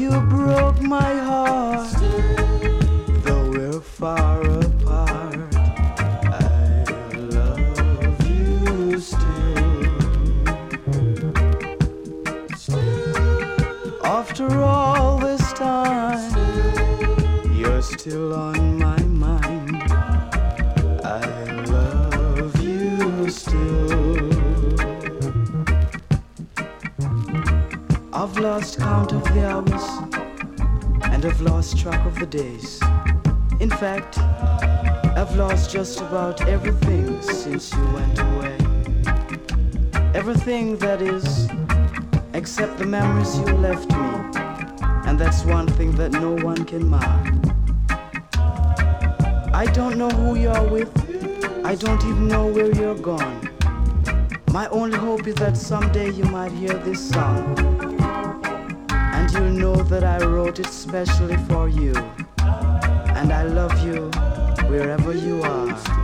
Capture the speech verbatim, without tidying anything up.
you broke my heart, though we're far apart, I love you still. After all this time, you're still on my mind, I love you still. I've lost count of the hours, and I've lost track of the days. In fact, I've lost just about everything since you went away. Everything, that is, except the memories you left me. And that's one thing that no one can mar. I don't know who you're with, I don't even know where you're gone. My only hope is that someday you might hear this song, and you'll know that I wrote it specially for you. And I love you wherever you are.